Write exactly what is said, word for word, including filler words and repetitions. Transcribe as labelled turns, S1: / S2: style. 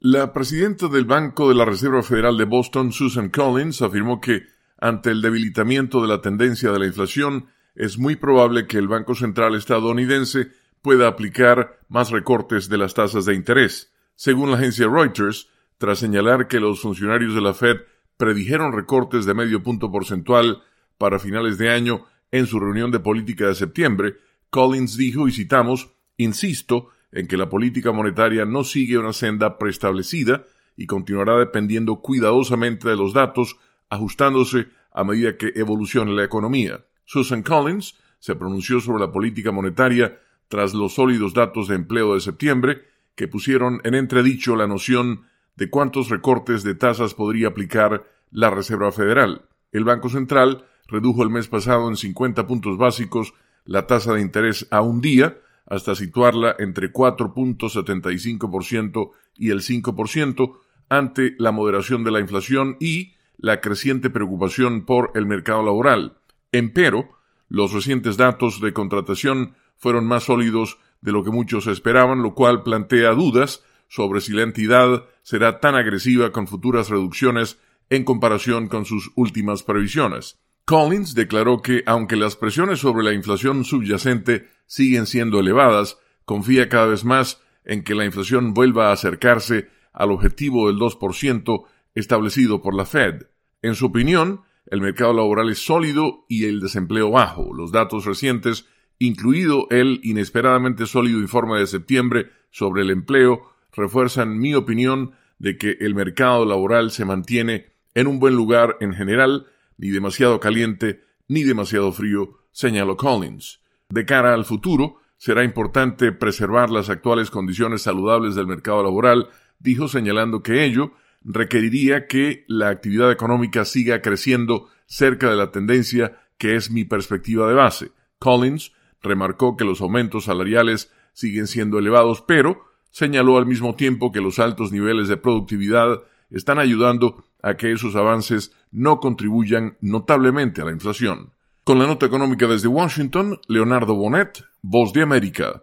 S1: La presidenta del Banco de la Reserva Federal de Boston, Susan Collins, afirmó que ante el debilitamiento de la tendencia de la inflación, es muy probable que el Banco Central estadounidense pueda aplicar más recortes de las tasas de interés. Según la agencia Reuters, tras señalar que los funcionarios de la Fed predijeron recortes de medio punto porcentual para finales de año en su reunión de política de septiembre, Collins dijo, y citamos, «Insisto en que la política monetaria no sigue una senda preestablecida y continuará dependiendo cuidadosamente de los datos, ajustándose a medida que evolucione la economía». Susan Collins se pronunció sobre la política monetaria tras los sólidos datos de empleo de septiembre, que pusieron en entredicho la noción de cuántos recortes de tasas podría aplicar la Reserva Federal. El Banco Central redujo el mes pasado en cincuenta puntos básicos la tasa de interés a un día, hasta situarla entre cuatro punto setenta y cinco por ciento y el cinco por ciento, ante la moderación de la inflación y la creciente preocupación por el mercado laboral. Empero, los recientes datos de contratación fueron más sólidos de lo que muchos esperaban, lo cual plantea dudas sobre si la entidad será tan agresiva con futuras reducciones en comparación con sus últimas previsiones. Collins declaró que, aunque las presiones sobre la inflación subyacente siguen siendo elevadas, confía cada vez más en que la inflación vuelva a acercarse al objetivo del dos por ciento establecido por la Fed. En su opinión, el mercado laboral es sólido y el desempleo bajo. Los datos recientes, incluido el inesperadamente sólido informe de septiembre sobre el empleo, refuerzan mi opinión de que el mercado laboral se mantiene en un buen lugar en general, ni demasiado caliente ni demasiado frío, señaló Collins. De cara al futuro, será importante preservar las actuales condiciones saludables del mercado laboral, dijo, señalando que ello requeriría que la actividad económica siga creciendo cerca de la tendencia que es mi perspectiva de base. Collins remarcó que los aumentos salariales siguen siendo elevados, pero señaló al mismo tiempo que los altos niveles de productividad están ayudando a que esos avances no contribuyan notablemente a la inflación. Con la nota económica desde Washington, Leonardo Bonet, Voz de América.